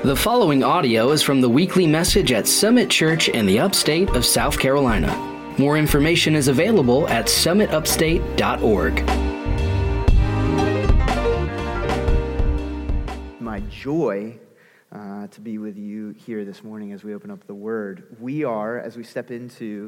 The following audio is from the weekly message at Summit Church in the upstate of South Carolina. More information is available at summitupstate.org. My joy to be with you here this morning as we open up the Word. We are, as we step into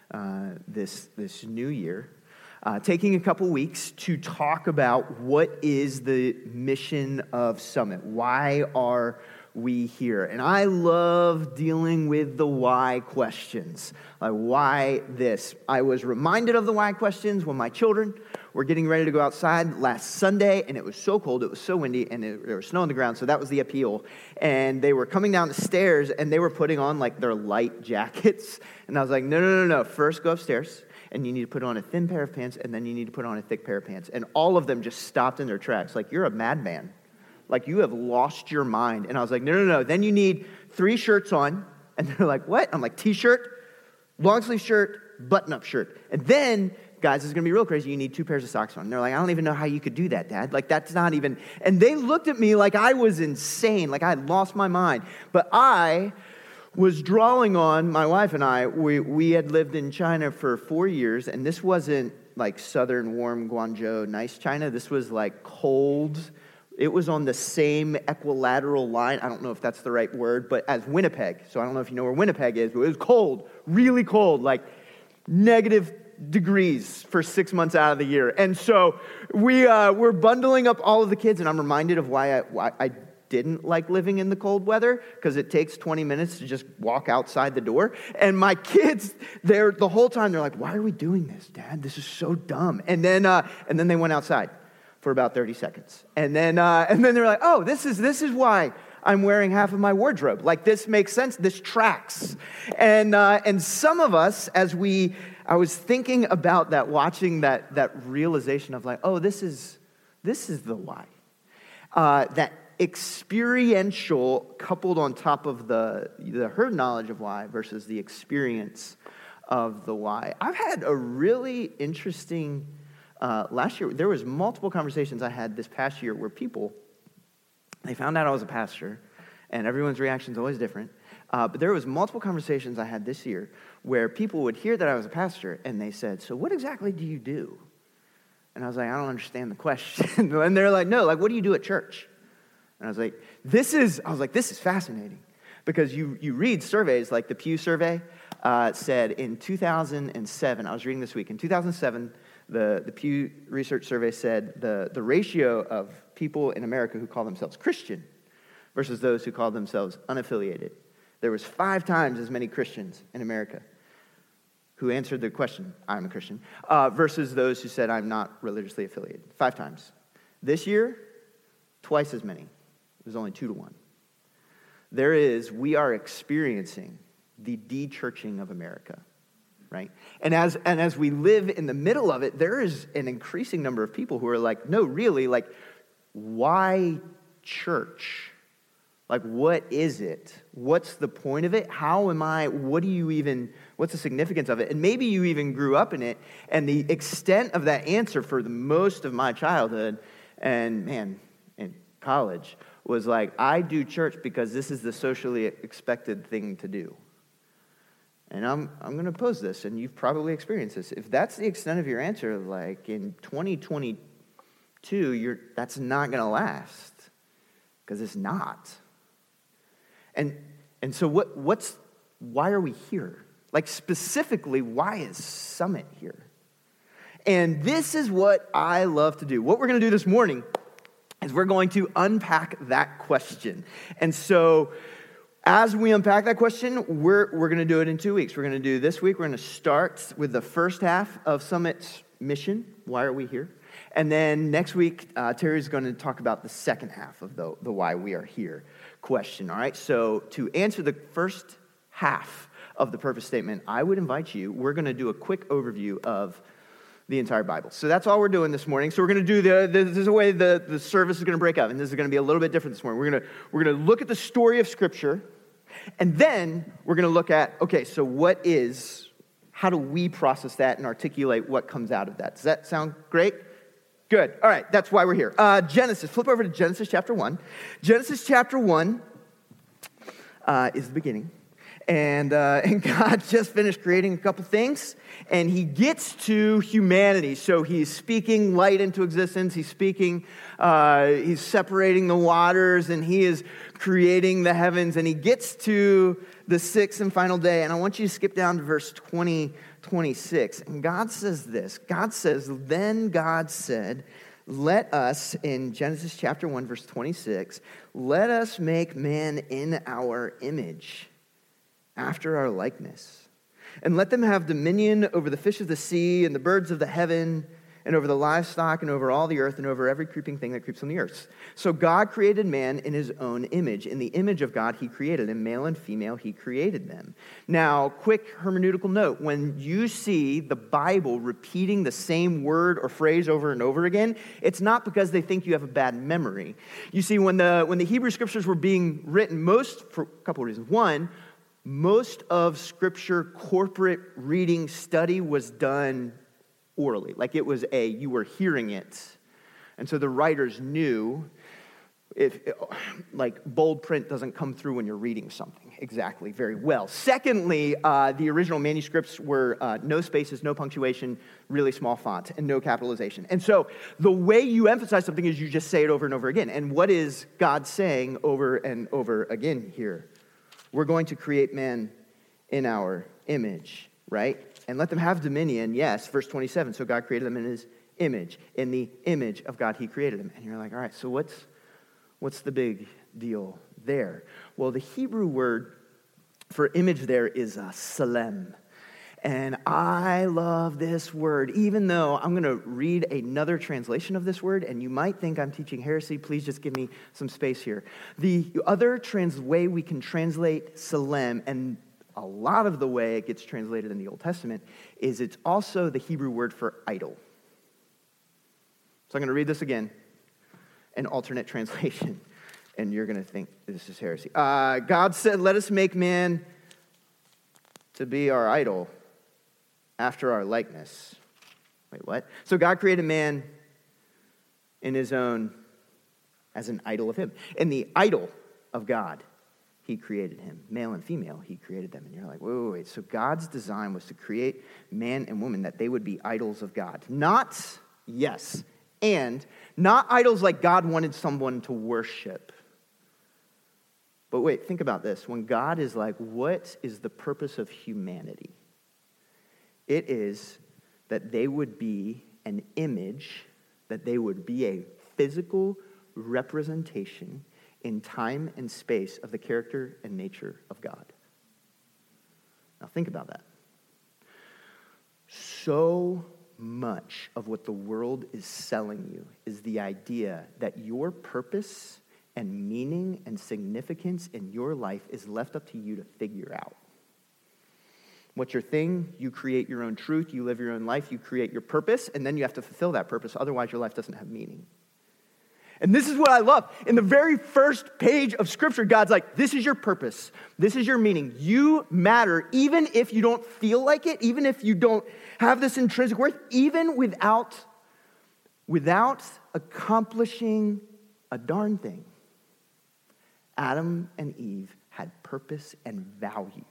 this new year, taking a couple weeks to talk about what is the mission of Summit. Why are we here? And I love dealing with the why questions. Like, why this? I was reminded of the why questions when my children were getting ready to go outside last Sunday, and it was so cold, it was so windy, and there was snow on the ground, so that was the appeal. And they were coming down the stairs, and they were putting on, like, their light jackets. And I was like, no. First go upstairs, and you need to put on a thin pair of pants, and then you need to put on a thick pair of pants. And all of them just stopped in their tracks, like, you're a madman. Like, you have lost your mind. And I was like, no. Then you need 3 shirts on. And they're like, what? I'm like, t-shirt, long sleeve shirt, button-up shirt. And then, guys, this is going to be real crazy. You need 2 pairs of socks on. And they're like, I don't even know how you could do that, Dad. Like, that's not even. And they looked at me like I was insane, like I had lost my mind. But I was drawing on, my wife and I, we had lived in China for 4 years. And this wasn't like southern, warm Guangzhou, nice China. This was like cold. It was on the same equilateral line, I don't know if that's the right word, but as Winnipeg. So I don't know if you know where Winnipeg is, but it was cold, really cold, like negative degrees for 6 months out of the year. And so we're bundling up all of the kids, and I'm reminded of why I didn't like living in the cold weather, because it takes 20 minutes to just walk outside the door. And my kids, the whole time, they're like, why are we doing this, Dad? This is so dumb. And then they went outside for about 30 seconds. And then they're like, oh, this is why I'm wearing half of my wardrobe. Like, this makes sense. This tracks. And some of us, I was thinking about that, watching that realization of like, oh, this is the why. That experiential coupled on top of the herd knowledge of why versus the experience of the why. I've had a really interesting last year, there was multiple conversations I had this past year where people, they found out I was a pastor, and everyone's reaction is always different. But there was multiple conversations I had this year where people would hear that I was a pastor, and they said, so what exactly do you do? And I was like, I don't understand the question. And they're like, no, like, what do you do at church? And I was like, this is fascinating. Because you read surveys, like the Pew survey said in 2007, I was reading this week, in 2007, the Pew Research Survey said the ratio of people in America who call themselves Christian versus those who call themselves unaffiliated. There was 5 times as many Christians in America who answered the question, I'm a Christian, versus those who said, I'm not religiously affiliated. 5 times. This year, twice as many. It was only 2 to 1. We are experiencing the de-churching of America. Right? And as we live in the middle of it, there is an increasing number of people who are like, no, really, like, why church? Like, what is it? What's the point of it? What's the significance of it? And maybe you even grew up in it, and the extent of that answer for the most of my childhood and, man, in college was like, I do church because this is the socially expected thing to do. And I'm going to pose this, and you've probably experienced this. If that's the extent of your answer, like in 2022, that's not going to last, because it's not. And so why are we here? Like, specifically, why is Summit here? And this is what I love to do. What we're going to do this morning is we're going to unpack that question. And so as we unpack that question, we're going to do it in 2 weeks. We're going to do this week. We're going to start with the first half of Summit's mission. Why are we here? And then next week, Terry's going to talk about the second half of the why we are here question. All right. So to answer the first half of the purpose statement, I would invite you. We're going to do a quick overview of the entire Bible. So that's all we're doing this morning. So we're going to do this is the way the service is going to break up, and this is going to be a little bit different this morning. We're going to look at the story of Scripture, and then we're going to look at, okay, so how do we process that and articulate what comes out of that? Does that sound great? Good. All right, that's why we're here. Genesis, flip over to Genesis chapter 1. Genesis chapter 1 is the beginning. And God just finished creating a couple things, and he gets to humanity. So he's speaking light into existence. He's he's separating the waters, and he is creating the heavens. And he gets to the sixth and final day. And I want you to skip down to verse 26. And God says this. God says, then God said, let us, in Genesis chapter 1, verse 26, let us make man in our image, after our likeness, and let them have dominion over the fish of the sea and the birds of the heaven and over the livestock and over all the earth and over every creeping thing that creeps on the earth. So God created man in his own image. In the image of God, he created him. Male and female, he created them. Now, quick hermeneutical note. When you see the Bible repeating the same word or phrase over and over again, it's not because they think you have a bad memory. You see, when the Hebrew scriptures were being written, for a couple of reasons. One, most of Scripture corporate reading study was done orally. Like you were hearing it. And so the writers knew like bold print doesn't come through when you're reading something exactly very well. Secondly, the original manuscripts were no spaces, no punctuation, really small font, and no capitalization. And so the way you emphasize something is you just say it over and over again. And what is God saying over and over again here? We're going to create man in our image, right? And let them have dominion, yes, verse 27. So God created them in his image. In the image of God, he created them. And you're like, all right, so what's the big deal there? Well, the Hebrew word for image there is salem. And I love this word, even though I'm going to read another translation of this word, and you might think I'm teaching heresy. Please just give me some space here. The other way we can translate salem, and a lot of the way it gets translated in the Old Testament, is it's also the Hebrew word for idol. So I'm going to read this again, an alternate translation, and you're going to think this is heresy. God said, let us make man to be our idol, after our likeness. Wait, what? So God created man in his own, as an idol of him. In the idol of God, he created him. Male and female, he created them. And you're like, wait. So God's design was to create man and woman, that they would be idols of God. Not idols like God wanted someone to worship. But wait, think about this. When God is like, what is the purpose of humanity? It is that they would be an image, that they would be a physical representation in time and space of the character and nature of God. Now think about that. So much of what the world is selling you is the idea that your purpose and meaning and significance in your life is left up to you to figure out. What's your thing? You create your own truth. You live your own life. You create your purpose, and then you have to fulfill that purpose. Otherwise, your life doesn't have meaning. And this is what I love. In the very first page of Scripture, God's like, this is your purpose. This is your meaning. You matter, even if you don't feel like it, even if you don't have this intrinsic worth, even without accomplishing a darn thing. Adam and Eve had purpose and value,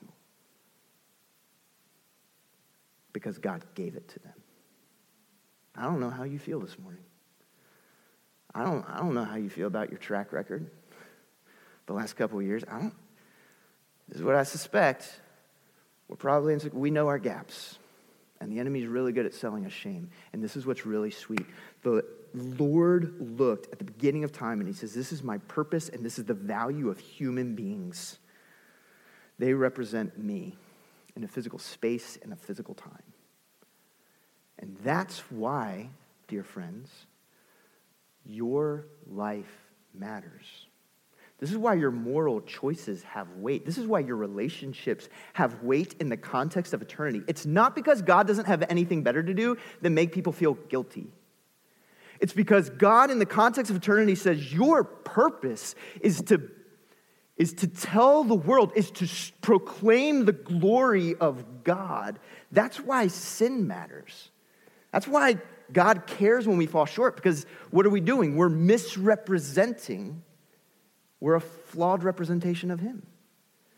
because God gave it to them. I don't know how you feel this morning. I don't know how you feel about your track record the last couple of years. This is what I suspect. We know our gaps. And the enemy's really good at selling us shame. And this is what's really sweet. The Lord looked at the beginning of time and he says, this is my purpose and this is the value of human beings. They represent me in a physical space and a physical time. And that's why, dear friends, your life matters. This is why your moral choices have weight. This is why your relationships have weight in the context of eternity. It's not because God doesn't have anything better to do than make people feel guilty. It's because God, in the context of eternity, says your purpose is to tell the world, is to proclaim the glory of God. That's why sin matters. That's why God cares when we fall short, because what are we doing? We're misrepresenting. We're a flawed representation of him.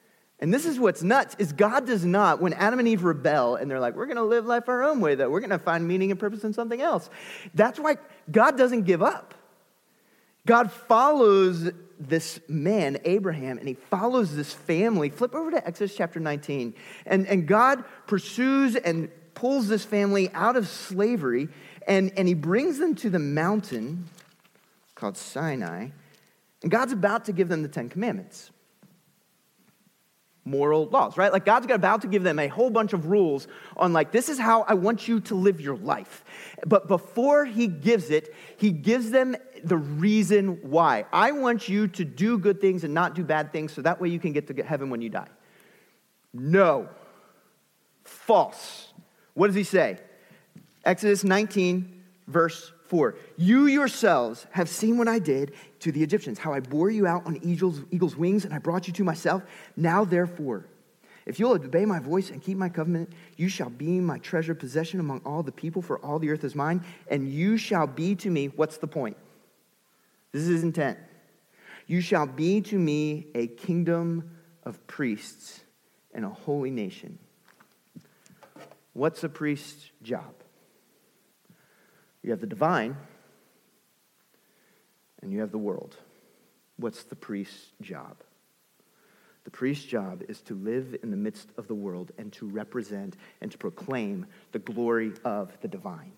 And this is what's nuts, is God does not, when Adam and Eve rebel and they're like, we're going to live life our own way, that we're going to find meaning and purpose in something else. That's why God doesn't give up. God follows this man, Abraham, and he follows this family. Flip over to Exodus chapter 19. And God pursues and pulls this family out of slavery, and he brings them to the mountain called Sinai. And God's about to give them the Ten Commandments. Moral laws, right? Like God's about to give them a whole bunch of rules on like, this is how I want you to live your life. But before he gives it, he gives them the reason why. I want you to do good things and not do bad things so that way you can get to heaven when you die. No. False. What does he say? Exodus 19, verse 4. You yourselves have seen what I did to the Egyptians, how I bore you out on eagle's wings, and I brought you to myself. Now, therefore, if you'll obey my voice and keep my covenant, you shall be my treasured possession among all the people, for all the earth is mine, and you shall be to me, what's the point? This is his intent. You shall be to me a kingdom of priests and a holy nation. What's a priest's job? You have the divine, and you have the world. What's the priest's job? The priest's job is to live in the midst of the world and to represent and to proclaim the glory of the divine.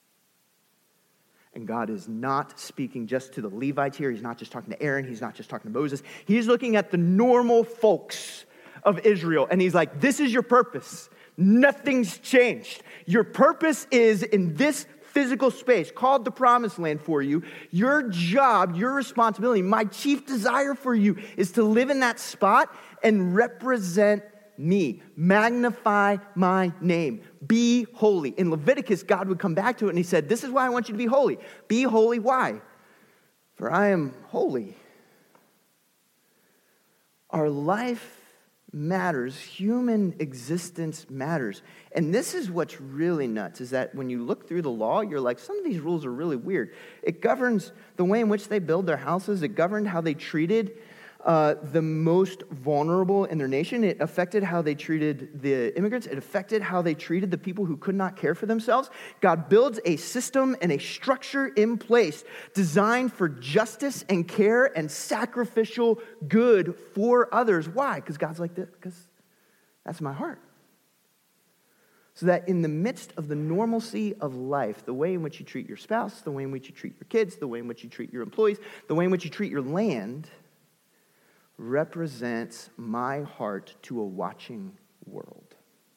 And God is not speaking just to the Levites here. He's not just talking to Aaron. He's not just talking to Moses. He's looking at the normal folks of Israel, and he's like, this is your purpose. Nothing's changed. Your purpose is in this physical space called the promised land for you. Your job, your responsibility, my chief desire for you is to live in that spot and represent me. Magnify my name. Be holy. In Leviticus, God would come back to it and he said, this is why I want you to be holy. Be holy. Why? For I am holy. Our life matters. Human existence matters. And this is what's really nuts, is that when you look through the law, you're like, some of these rules are really weird. It governs the way in which they build their houses. It governed how they treated the most vulnerable in their nation. It affected how they treated the immigrants. It affected how they treated the people who could not care for themselves. God builds a system and a structure in place designed for justice and care and sacrificial good for others. Why? Because God's like this. Because that's my heart. So that in the midst of the normalcy of life, the way in which you treat your spouse, the way in which you treat your kids, the way in which you treat your employees, the way in which you treat your land, represents my heart to a watching world.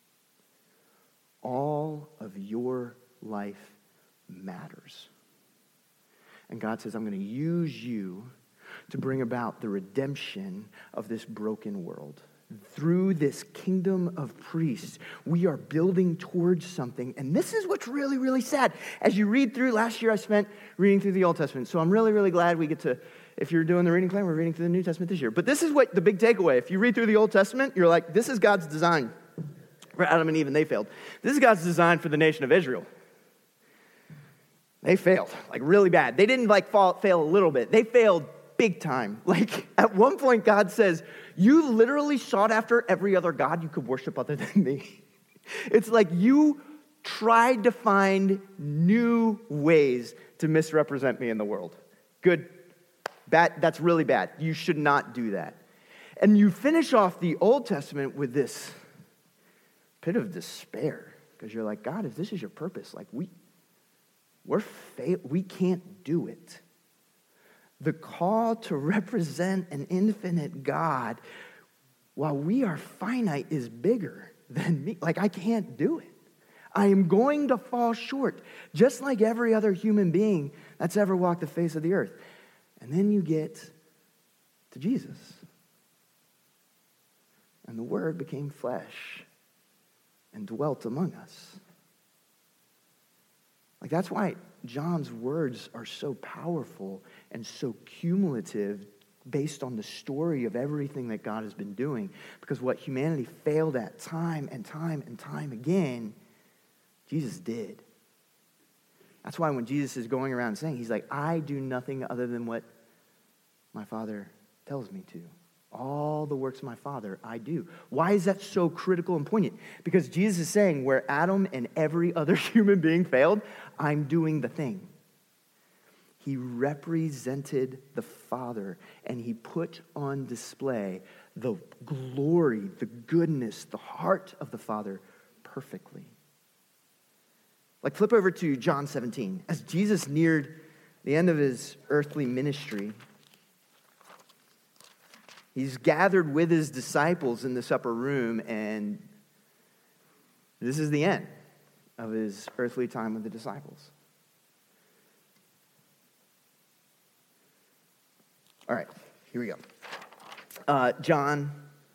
All of your life matters. And God says, I'm going to use you to bring about the redemption of this broken world. Through this kingdom of priests, we are building towards something. And this is what's really, really sad. As you read through, last year I spent reading through the Old Testament. So I'm really, really glad we get to, if you're doing the reading plan, we're reading through the New Testament this year. But this is what the big takeaway. If you read through the Old Testament, you're like, this is God's design for Adam and Eve, and they failed. This is God's design for the nation of Israel. They failed, like really bad. They didn't like fail a little bit. They failed big time. Like at one point, God says, you literally sought after every other god you could worship other than me. It's like you tried to find new ways to misrepresent me in the world. Good, bad, that's really bad. You should not do that. And you finish off the Old Testament with this pit of despair because you're like, God, if this is your purpose, like we can't do it. The call to represent an infinite God, while we are finite, is bigger than me. Like, I can't do it. I am going to fall short, just like every other human being that's ever walked the face of the earth. And then you get to Jesus. And the Word became flesh and dwelt among us. Like, that's why John's words are so powerful and so cumulative based on the story of everything that God has been doing. Because what humanity failed at time and time and time again, Jesus did. That's why when Jesus is going around saying, he's like, I do nothing other than what my Father tells me to. All the works of my Father I do. Why is that so critical and poignant? Because Jesus is saying, where Adam and every other human being failed, I'm doing the thing. He represented the Father, and he put on display the glory, the goodness, the heart of the Father perfectly. Like, flip over to John 17. As Jesus neared the end of his earthly ministry, he's gathered with his disciples in this upper room, and this is the end of his earthly time with the disciples. All right, here we go. John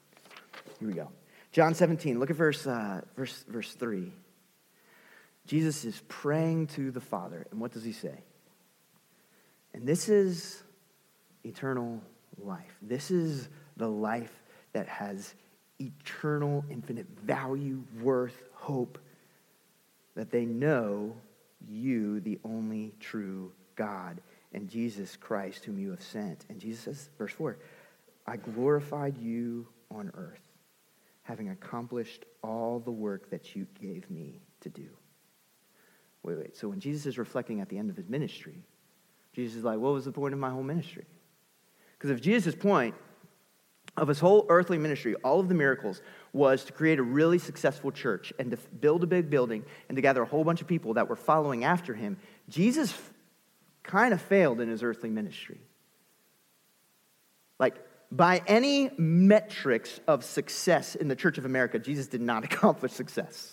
17, look at verse 3. Jesus is praying to the Father, and what does he say? And this is eternal life. This is the life that has eternal, infinite value, worth, hope, that they know you, the only true God, and Jesus Christ, whom you have sent. And Jesus says, verse 4, I glorified you on earth, having accomplished all the work that you gave me to do. Wait. So when Jesus is reflecting at the end of his ministry, Jesus is like, what was the point of my whole ministry? Because if Jesus' point of his whole earthly ministry, all of the miracles, was to create a really successful church and to build a big building and to gather a whole bunch of people that were following after him, Jesus kind of failed in his earthly ministry. Like, by any metrics of success in the Church of America, Jesus did not accomplish success.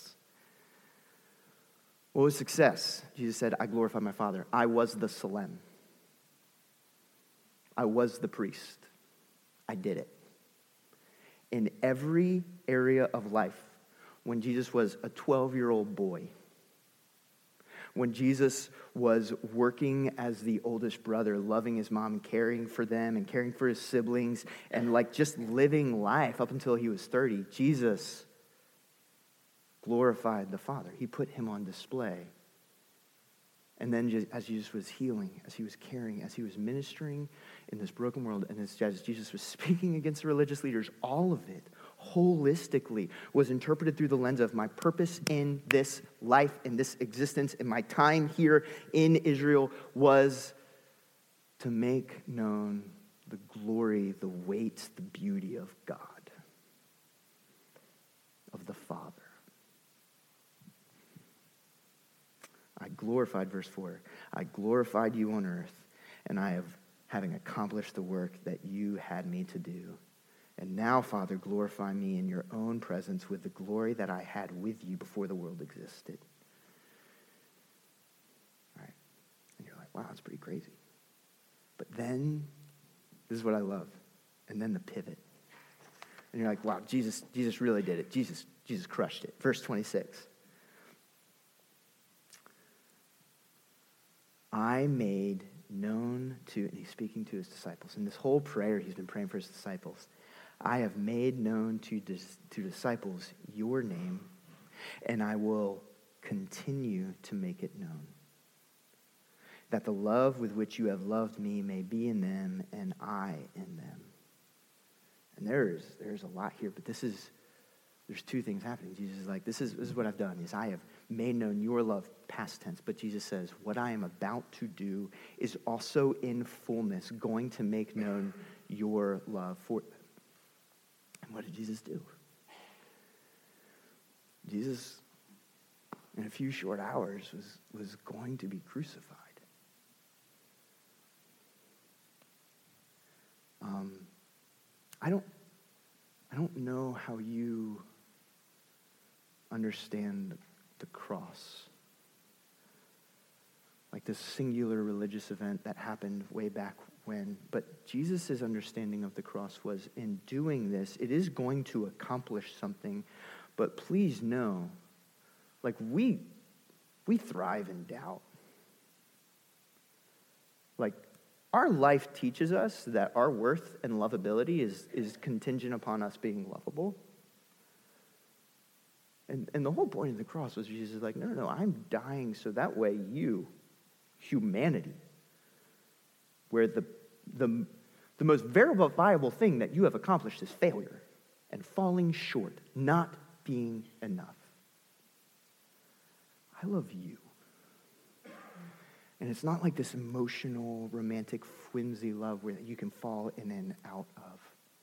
What was success? Jesus said, I glorify my Father. I was the Salem. I was the priest. I did it. In every area of life, when Jesus was a 12-year-old boy, when Jesus was working as the oldest brother, loving his mom and caring for them and caring for his siblings and like just living life up until he was 30, Jesus glorified the Father. He put him on display. And then as Jesus was healing, as he was caring, as he was ministering in this broken world, and as Jesus was speaking against the religious leaders, all of it holistically was interpreted through the lens of my purpose in this life, in this existence, in my time here in Israel was to make known the glory, the weight, the beauty of God, of the Father. I glorified, verse 4, I glorified you on earth, and I have, having accomplished the work that you had me to do. And now, Father, glorify me in your own presence with the glory that I had with you before the world existed. All right. And you're like, wow, that's pretty crazy. But then, this is what I love. And then the pivot. And you're like, wow, Jesus really did it. Jesus crushed it. Verse 26. I made known to, and he's speaking to his disciples. In this whole prayer, he's been praying for his disciples. I have made known to disciples your name, and I will continue to make it known, that the love with which you have loved me may be in them, and I in them. And there's a lot here, but there's two things happening. Jesus is like, this is what I've done, is I have made known your love, past tense. But Jesus says, what I am about to do is also in fullness going to make known your love for them. And what did Jesus do? Jesus, in a few short hours, was going to be crucified. I don't know how you understand the cross, like this singular religious event that happened way back when. But Jesus' understanding of the cross was, in doing this, it is going to accomplish something, but please know, like we thrive in doubt. Like, our life teaches us that our worth and lovability is contingent upon us being lovable. And the whole point of the cross was Jesus is like, no, I'm dying so that way you, humanity, where the The most verifiable thing that you have accomplished is failure and falling short, not being enough. I love you. And it's not like this emotional, romantic, flimsy love where you can fall in and out of.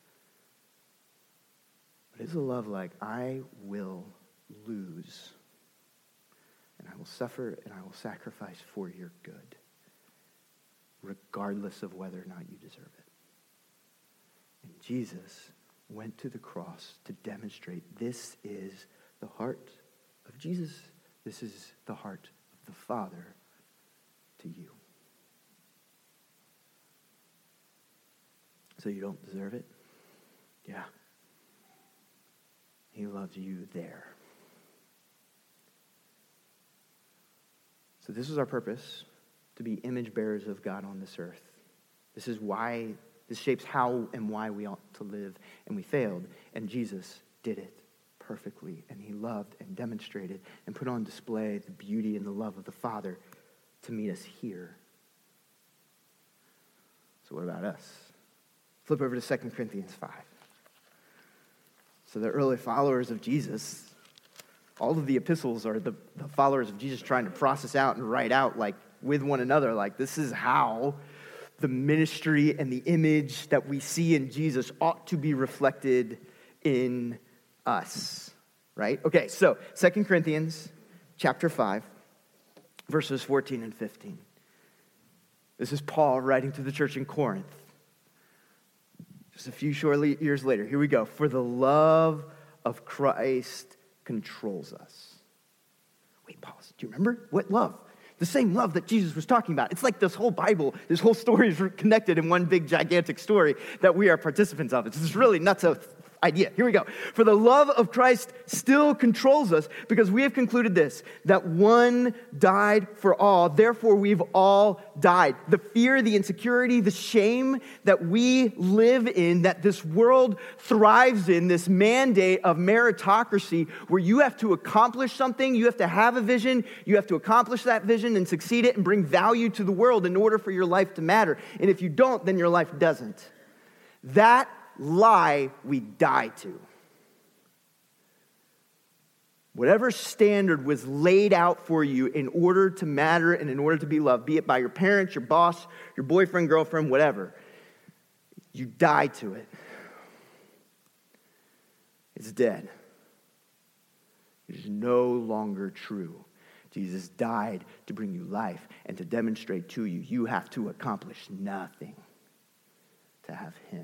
But it's a love like, I will lose, and I will suffer, and I will sacrifice for your good, regardless of whether or not you deserve it. And Jesus went to the cross to demonstrate this is the heart of Jesus. This is the heart of the Father to you. So you don't deserve it? Yeah. He loves you there. So this is our purpose, to be image bearers of God on this earth. This is why, this shapes how and why we ought to live, and we failed. And Jesus did it perfectly, and he loved and demonstrated and put on display the beauty and the love of the Father to meet us here. So what about us? Flip over to 2 Corinthians 5. So the early followers of Jesus, all of the epistles are the followers of Jesus trying to process out and write out like with one another, like this is how the ministry and the image that we see in Jesus ought to be reflected in us, right? Okay, so 2 Corinthians chapter 5, verses 14 and 15. This is Paul writing to the church in Corinth. Just a few short years later, here we go. For the love of Christ controls us. Wait, pause. Do you remember? What love? The same love that Jesus was talking about. It's like this whole Bible, this whole story is connected in one big gigantic story that we are participants of. It's this really nutso idea. Here we go. For the love of Christ still controls us because we have concluded this, that one died for all, therefore we've all died. The fear, the insecurity, the shame that we live in, that this world thrives in, this mandate of meritocracy where you have to accomplish something, you have to have a vision, you have to accomplish that vision and succeed it and bring value to the world in order for your life to matter. And if you don't, then your life doesn't. That lie we die to. Whatever standard was laid out for you in order to matter and in order to be loved, be it by your parents, your boss, your boyfriend, girlfriend, whatever, you die to it. It's dead. It is no longer true. Jesus died to bring you life and to demonstrate to you, you have to accomplish nothing to have him.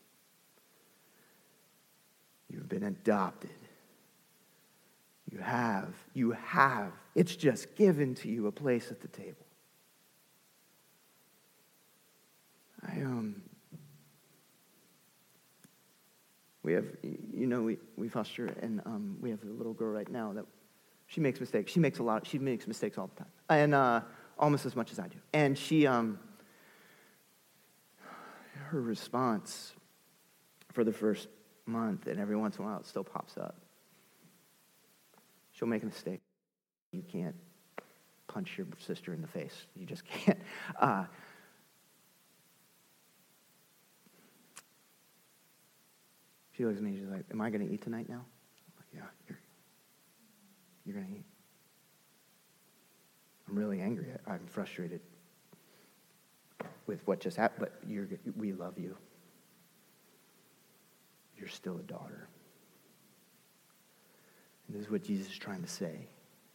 You've been adopted. You have. It's just given to you a place at the table. We foster, and we have a little girl right now that she makes mistakes. She makes mistakes all the time, and almost as much as I do. And she, her response for the first month, and every once in a while it still pops up. She'll make a mistake. You can't punch your sister in the face. You just can't. She looks at me and she's like, am I going to eat tonight now? I'm like, yeah, you're going to eat. I'm really angry. I'm frustrated with what just happened, but we love you. You're still a daughter. And this is what Jesus is trying to say.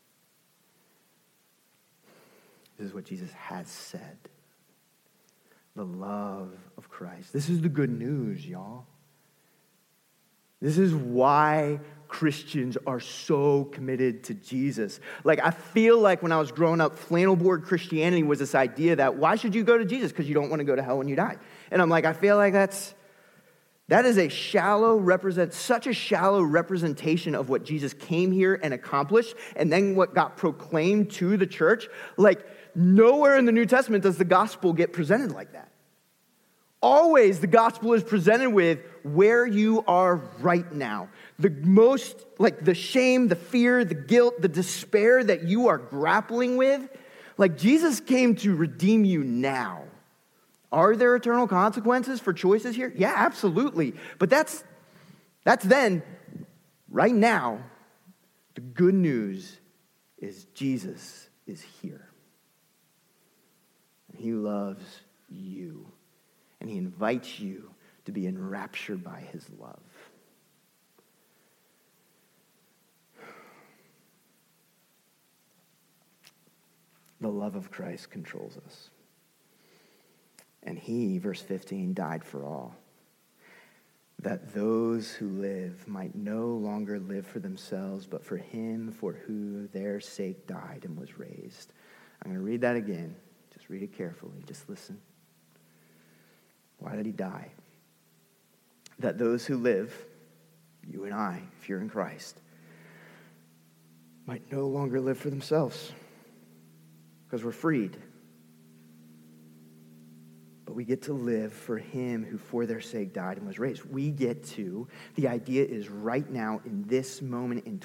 This is what Jesus has said. The love of Christ. This is the good news, y'all. This is why Christians are so committed to Jesus. Like, I feel like when I was growing up, flannel board Christianity was this idea that why should you go to Jesus? Because you don't want to go to hell when you die. And I'm like, I feel like that is such a shallow representation of what Jesus came here and accomplished, and then what got proclaimed to the church. Like, nowhere in the New Testament does the gospel get presented like that. Always the gospel is presented with where you are right now. The shame, the fear, the guilt, the despair that you are grappling with. Like, Jesus came to redeem you now. Are there eternal consequences for choices here? Yeah, absolutely. But that's then. Right now, the good news is Jesus is here. And he loves you. And he invites you to be enraptured by his love. The love of Christ controls us. And he, verse 15, died for all, that those who live might no longer live for themselves, but for him for who their sake died and was raised. I'm going to read that again. Just read it carefully. Just listen. Why did he die? That those who live, you and I, if you're in Christ, might no longer live for themselves, because we're freed. But we get to live for him who for their sake died and was raised. We get to, the idea is right now in this moment in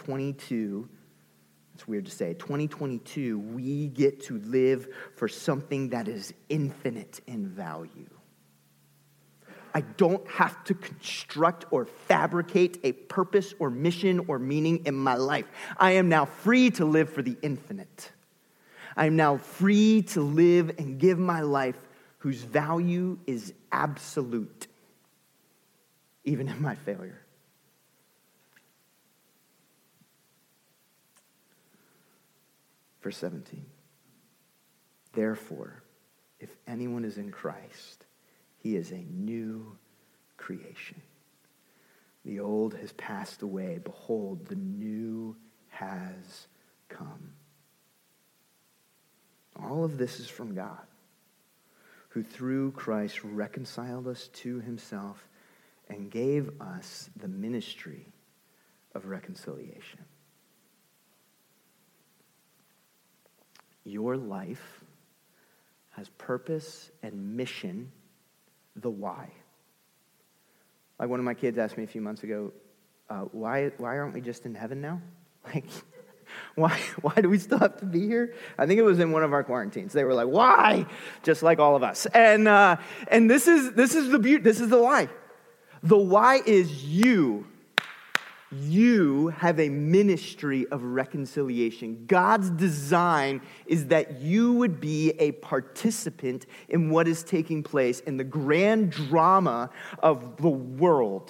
2022, we get to live for something that is infinite in value. I don't have to construct or fabricate a purpose or mission or meaning in my life. I am now free to live for the infinite. I am now free to live and give my life whose value is absolute, even in my failure. Verse 17. Therefore, if anyone is in Christ, he is a new creation. The old has passed away. Behold, the new has come. All of this is from God, who through Christ reconciled us to himself and gave us the ministry of reconciliation. Your life has purpose and mission, the why. Like one of my kids asked me a few months ago, why aren't we just in heaven now? Like, why do we still have to be here? I think it was in one of our quarantines. They were like, why? Just like all of us. And this is the beauty. This is the why. The why is you. You have a ministry of reconciliation. God's design is that you would be a participant in what is taking place in the grand drama of the world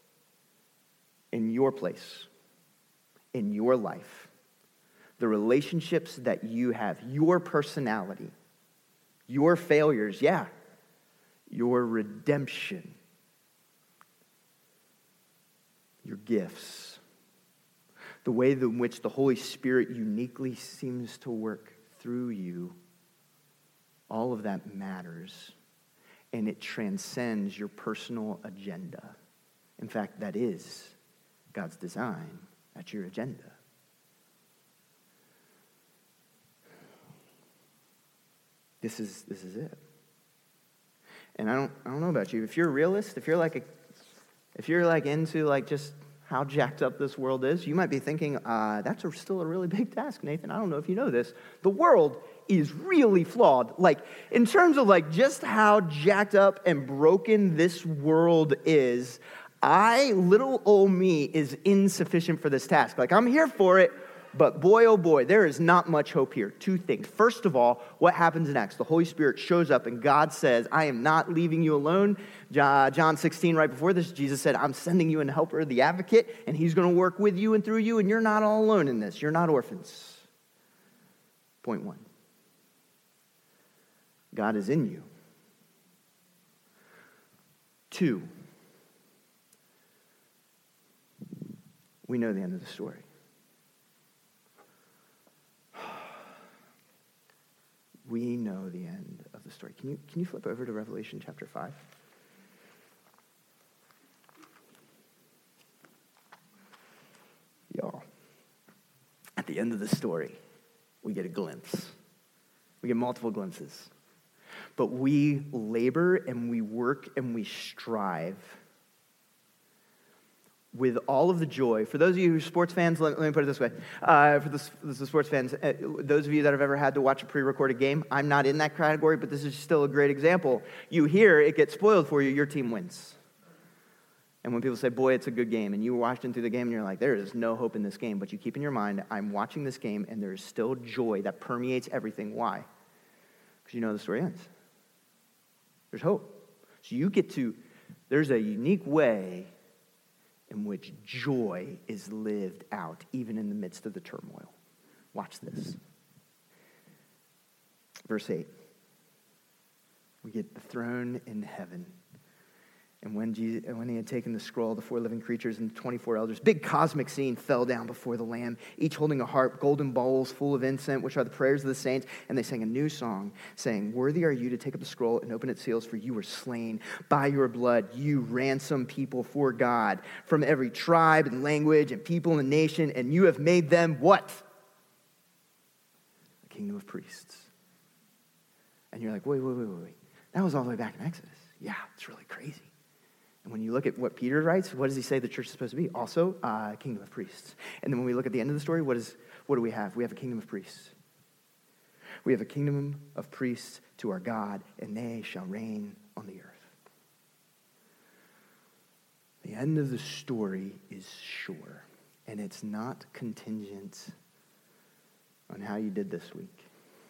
in your place, in your life. The relationships that you have, your personality, your failures, your redemption, your gifts, the way in which the Holy Spirit uniquely seems to work through you, all of that matters, and it transcends your personal agenda. In fact, that is God's design. That's your agenda. This is it. And I don't know about you. If you're a realist, if you're into just how jacked up this world is, you might be thinking, that's still a really big task, Nathan. I don't know if you know this. The world is really flawed. Like, in terms of just how jacked up and broken this world is, little old me is insufficient for this task. I'm here for it, but boy, oh boy, there is not much hope here. Two things. First of all, what happens next? The Holy Spirit shows up and God says, I am not leaving you alone. John 16, right before this, Jesus said, I'm sending you a helper, the advocate, and he's going to work with you and through you, and you're not all alone in this. You're not orphans. Point one. God is in you. Two, we know the end of the story. We know the end of the story. Can you flip over to Revelation chapter 5? Y'all, at the end of the story, we get a glimpse. We get multiple glimpses. But we labor and we work and we strive with all of the joy. For those of you who are sports fans, let me put it this way. For the sports fans, those of you that have ever had to watch a pre-recorded game, I'm not in that category, but this is still a great example. You hear it gets spoiled for you, your team wins. And when people say, boy, it's a good game, and you were watching through the game, and you're like, there is no hope in this game, but you keep in your mind, I'm watching this game, and there is still joy that permeates everything. Why? Because you know the story ends. There's hope. So there's a unique way in which joy is lived out, even in the midst of the turmoil. Watch this. Verse 8. We get the throne in heaven. And when he had taken the scroll, the 4 living creatures and the 24 elders, big cosmic scene, fell down before the Lamb, each holding a harp, golden bowls full of incense, which are the prayers of the saints. And they sang a new song, saying, worthy are you to take up the scroll and open its seals, for you were slain. By your blood, you ransom people for God from every tribe and language and people and nation, and you have made them what? A kingdom of priests. And you're like, wait. That was all the way back in Exodus. Yeah, it's really crazy. And when you look at what Peter writes, what does he say the church is supposed to be? Also, a kingdom of priests. And then when we look at the end of the story, what do we have? We have a kingdom of priests. We have a kingdom of priests to our God, and they shall reign on the earth. The end of the story is sure, and it's not contingent on how you did this week.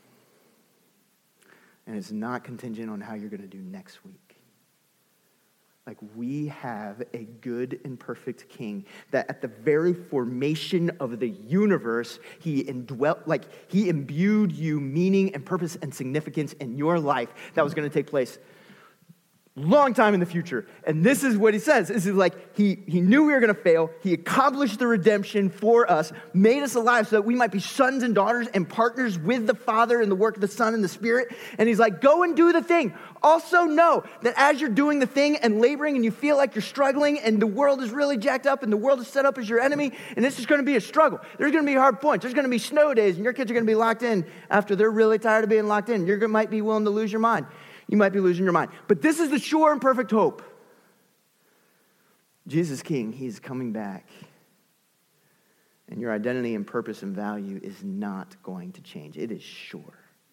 And it's not contingent on how you're going to do next week. Like, we have a good and perfect king that at the very formation of the universe, he imbued you meaning and purpose and significance in your life that was going to take place long time in the future. And this is what he says. This is like he knew we were going to fail. He accomplished the redemption for us, made us alive so that we might be sons and daughters and partners with the Father in the work of the Son and the Spirit. And he's like, go and do the thing. Also know that as you're doing the thing and laboring and you feel like you're struggling and the world is really jacked up and the world is set up as your enemy and this is going to be a struggle. There's going to be hard points. There's going to be snow days and your kids are going to be locked in after they're really tired of being locked in. You might be willing to lose your mind. You might be losing your mind. But this is the sure and perfect hope. Jesus King, he's coming back. And your identity and purpose and value is not going to change. It is sure.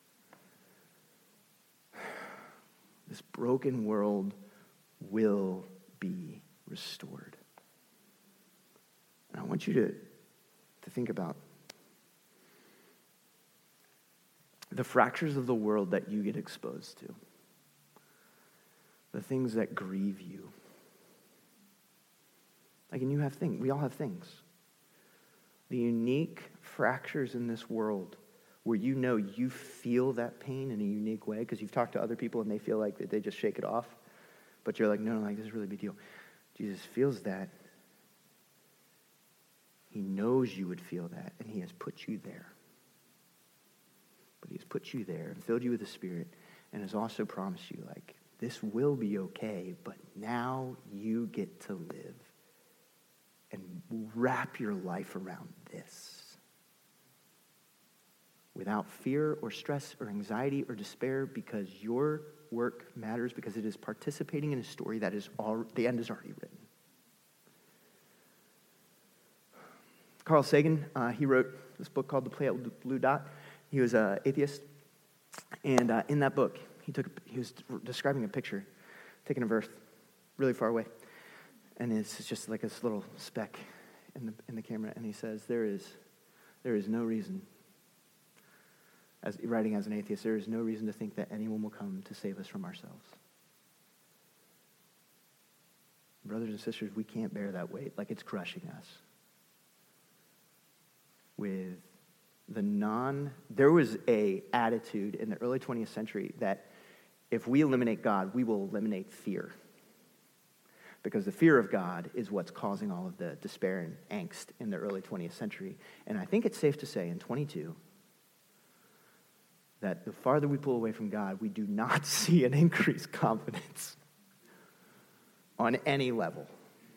This broken world will be restored. And I want you to think about the fractures of the world that you get exposed to. The things that grieve you. Like, and you have things. We all have things. The unique fractures in this world where you know you feel that pain in a unique way because you've talked to other people and they feel like they just shake it off. But you're like, no, like, this is a really big deal. Jesus feels that. He knows you would feel that, and he has put you there. But he has put you there and filled you with the Spirit and has also promised you, like, this will be okay, but now you get to live and wrap your life around this. Without fear or stress or anxiety or despair, because your work matters, because it is participating in a story that is the end is already written. Carl Sagan, he wrote this book called The Pale Blue Dot. He was an atheist, and in that book, he was describing a picture, taking a verse really far away, and it's just like this little speck in the camera, and he says, there is no reason, as writing as an atheist, there is no reason to think that anyone will come to save us from ourselves. Brothers and sisters, we can't bear that weight. Like, it's crushing us. There was a attitude in the early 20th century that if we eliminate God, we will eliminate fear. Because the fear of God is what's causing all of the despair and angst in the early 20th century. And I think it's safe to say in 22 that the farther we pull away from God, we do not see an increased confidence on any level.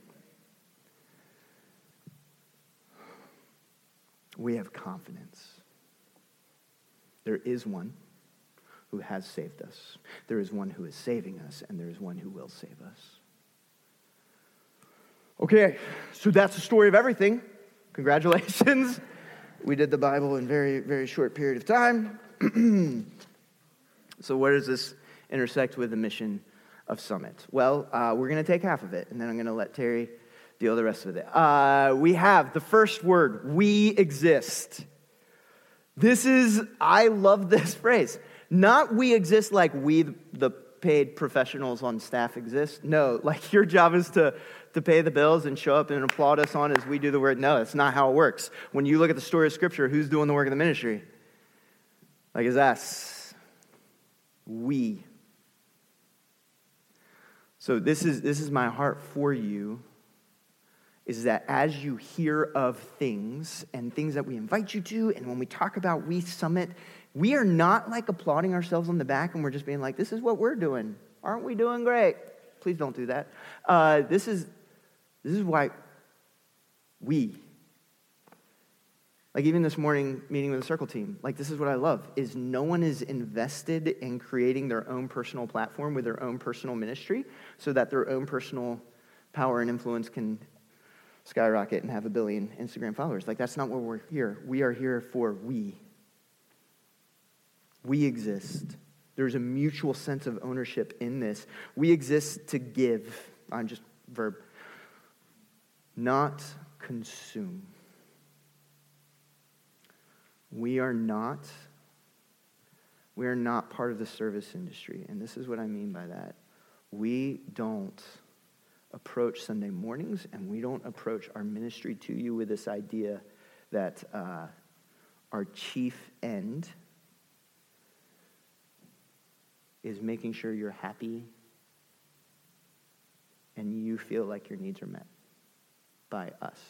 We have confidence. There is one who has saved us. There is one who is saving us, and there is one who will save us. Okay, So that's the story of everything. Congratulations. We did the Bible in very, very short period of time. So where does this intersect with the mission of Summit? Well, we're going to take half of it, and then I'm going to let Terry deal the rest of it. We have the first word, we exist. I love this phrase. Not we exist like we, the paid professionals on staff, exist. No, like your job is to pay the bills and show up and applaud us on as we do the word. No, that's not how it works. When you look at the story of Scripture, who's doing the work of the ministry? Like it's us. We. So this is my heart for you, is that as you hear of things and things that we invite you to, and when we talk about We Summit, we are not like applauding ourselves on the back and we're just being like, this is what we're doing. Aren't we doing great? Please don't do that. This is why we, like even this morning meeting with the Circle team, like this is what I love, is no one is invested in creating their own personal platform with their own personal ministry so that their own personal power and influence can skyrocket and have 1 billion Instagram followers. Like that's not why we're here. We are here for we. We exist. There's a mutual sense of ownership in this. We exist to give. I'm just verb. Not consume. We are not part of the service industry. And this is what I mean by that. We don't approach Sunday mornings and we don't approach our ministry to you with this idea that our chief end is making sure you're happy and you feel like your needs are met by us.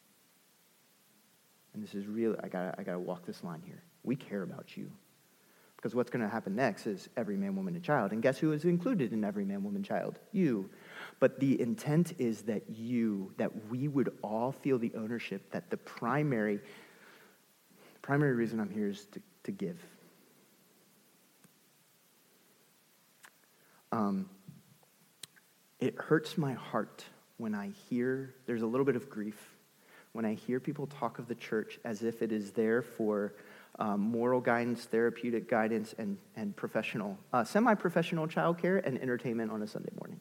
And this is really, I gotta walk this line here. We care about you. Because what's going to happen next is every man, woman, and child. And guess who is included in every man, woman, child? You. But the intent is that we would all feel the ownership that the primary reason I'm here is to give. It hurts my heart when I hear, there's a little bit of grief, when I hear people talk of the church as if it is there for moral guidance, therapeutic guidance, and professional, semi-professional childcare and entertainment on a Sunday morning.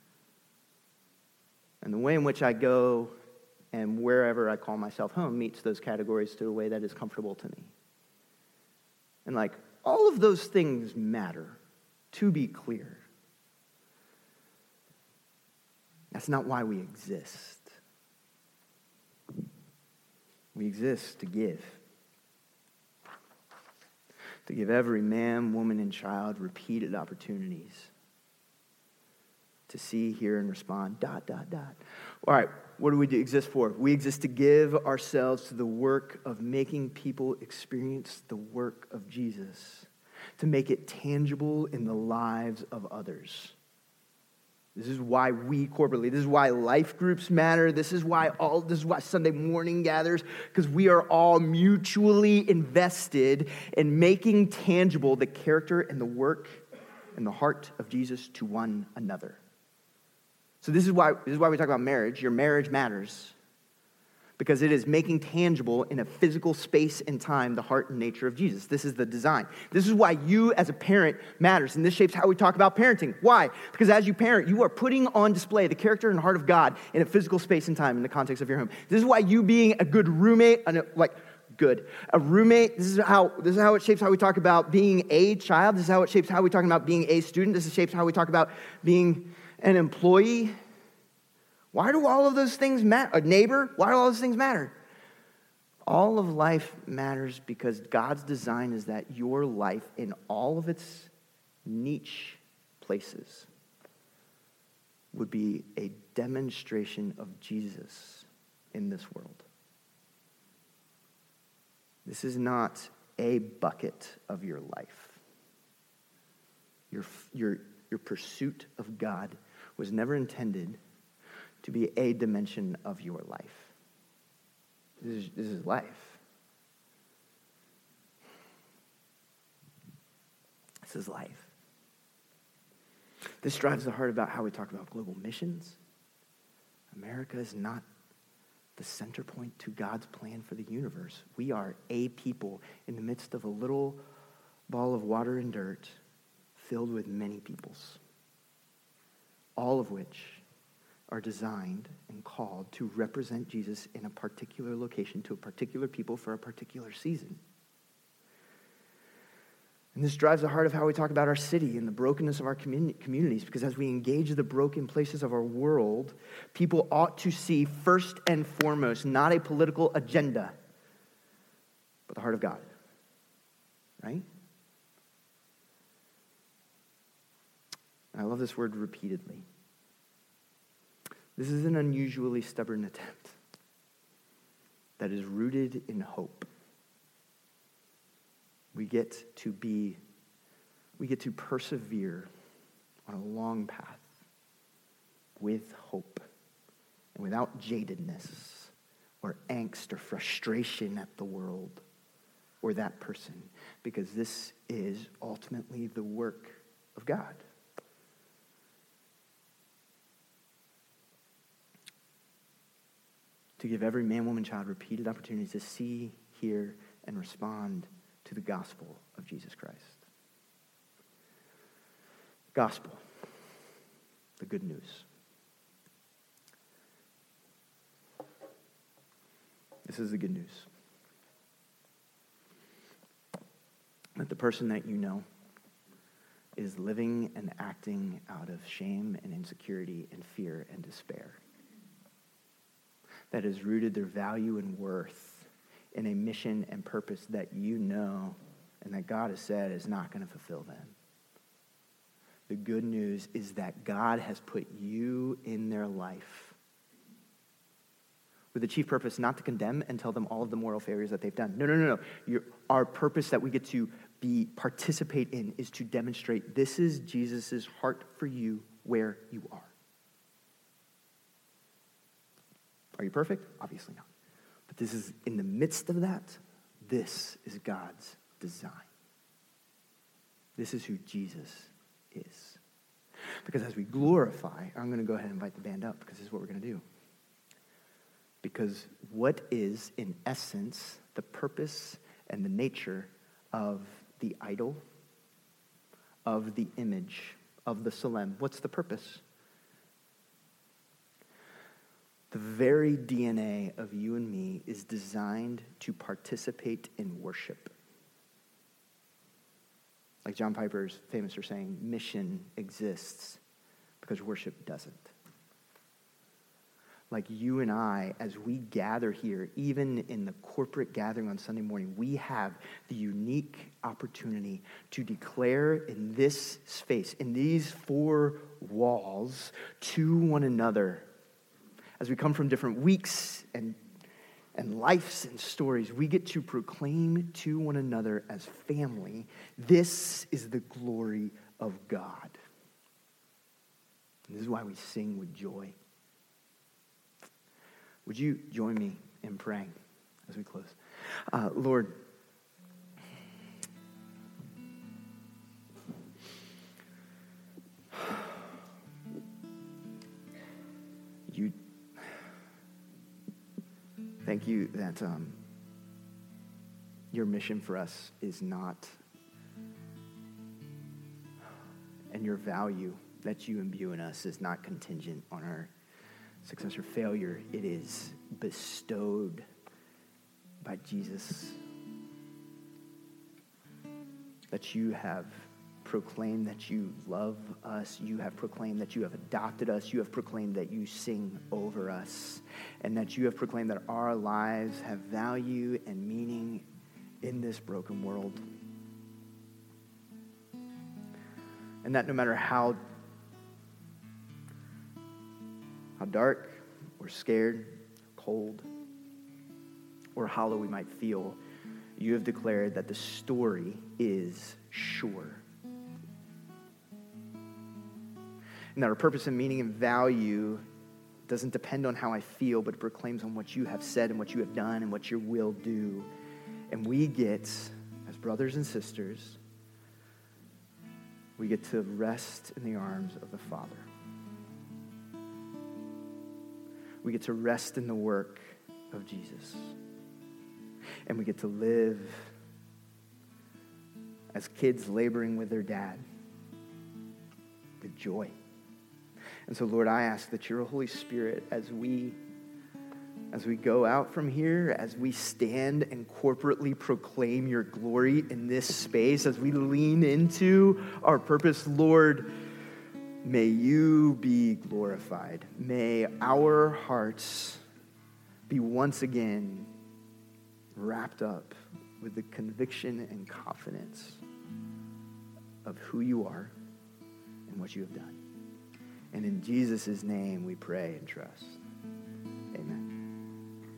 And the way in which I go and wherever I call myself home meets those categories to a way that is comfortable to me. And like, all of those things matter, to be clear. That's not why we exist. We exist to give. To give every man, woman, and child repeated opportunities to see, hear, and respond, ... All right, what do we exist for? We exist to give ourselves to the work of making people experience the work of Jesus, to make it tangible in the lives of others. This is why we corporately, this is why life groups matter, this is why Sunday morning gathers, because we are all mutually invested in making tangible the character and the work and the heart of Jesus to one another. So this is why we talk about marriage. Your marriage matters because it is making tangible in a physical space and time the heart and nature of Jesus. This is the design. This is why you as a parent matters, and this shapes how we talk about parenting. Why? Because as you parent, you are putting on display the character and heart of God in a physical space and time in the context of your home. This is why you being a good roommate, a roommate, this is how it shapes how we talk about being a child. This is how it shapes how we talk about being a student. This shapes how we talk about being an employee. Why do all of those things matter? A neighbor? Why do all those things matter? All of life matters because God's design is that your life in all of its niche places would be a demonstration of Jesus in this world. This is not a bucket of your life. Your pursuit of God was never intended to be a dimension of your life. This is life. This is life. This drives the heart about how we talk about global missions. America is not the center point to God's plan for the universe. We are a people in the midst of a little ball of water and dirt filled with many peoples, all of which are designed and called to represent Jesus in a particular location to a particular people for a particular season. And this drives the heart of how we talk about our city and the brokenness of our communities, because as we engage the broken places of our world, people ought to see first and foremost not a political agenda, but the heart of God, right? And I love this word repeatedly. This is an unusually stubborn attempt that is rooted in hope. We get to persevere on a long path with hope and without jadedness or angst or frustration at the world or that person, because this is ultimately the work of God. To give every man, woman, child repeated opportunities to see, hear, and respond to the gospel of Jesus Christ. Gospel, the good news. This is the good news. That the person that you know is living and acting out of shame and insecurity and fear and despair. That has rooted their value and worth in a mission and purpose that you know and that God has said is not going to fulfill them. The good news is that God has put you in their life with the chief purpose not to condemn and tell them all of the moral failures that they've done. No. Our purpose that we get to participate in is to demonstrate this is Jesus' heart for you where you are. Are you perfect? Obviously not. But this is, in the midst of that, this is God's design. This is who Jesus is. Because as we glorify, I'm going to go ahead and invite the band up because this is what we're going to do. Because what is, in essence, the purpose and the nature of the idol, of the image, of the Solem? What's the purpose? The very DNA of you and me is designed to participate in worship. Like John Piper's famous for saying, mission exists because worship doesn't. Like you and I, as we gather here, even in the corporate gathering on Sunday morning, we have the unique opportunity to declare in this space, in these four walls, to one another, as we come from different weeks and lives and stories, we get to proclaim to one another as family, this is the glory of God. And this is why we sing with joy. Would you join me in praying as we close? Lord, thank you that your mission for us is not, and your value that you imbue in us is not contingent on our success or failure. It is bestowed by Jesus. That you have proclaimed that you love us. You have proclaimed that you have adopted us. You have proclaimed that you sing over us. And that you have proclaimed that our lives have value and meaning in this broken world. And that no matter how dark or scared, cold, or hollow we might feel, you have declared that the story is sure. And that our purpose and meaning and value doesn't depend on how I feel, but it proclaims on what you have said and what you have done and what you will do. And we get, as brothers and sisters, we get to rest in the arms of the Father. We get to rest in the work of Jesus. And we get to live as kids laboring with their dad with joy. And so, Lord, I ask that your Holy Spirit, as we go out from here, as we stand and corporately proclaim your glory in this space, as we lean into our purpose, Lord, may you be glorified. May our hearts be once again wrapped up with the conviction and confidence of who you are and what you have done. And in Jesus' name we pray and trust. Amen.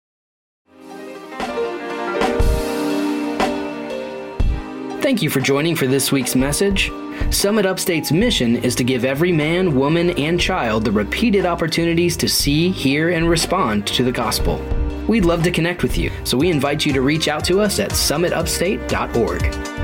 Thank you for joining for this week's message. Summit Upstate's mission is to give every man, woman, and child the repeated opportunities to see, hear, and respond to the gospel. We'd love to connect with you, so we invite you to reach out to us at summitupstate.org.